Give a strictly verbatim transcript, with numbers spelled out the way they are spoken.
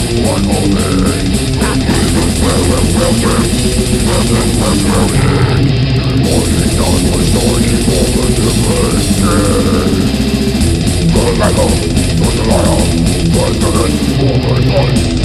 Level, to the lion, but the rest for my life.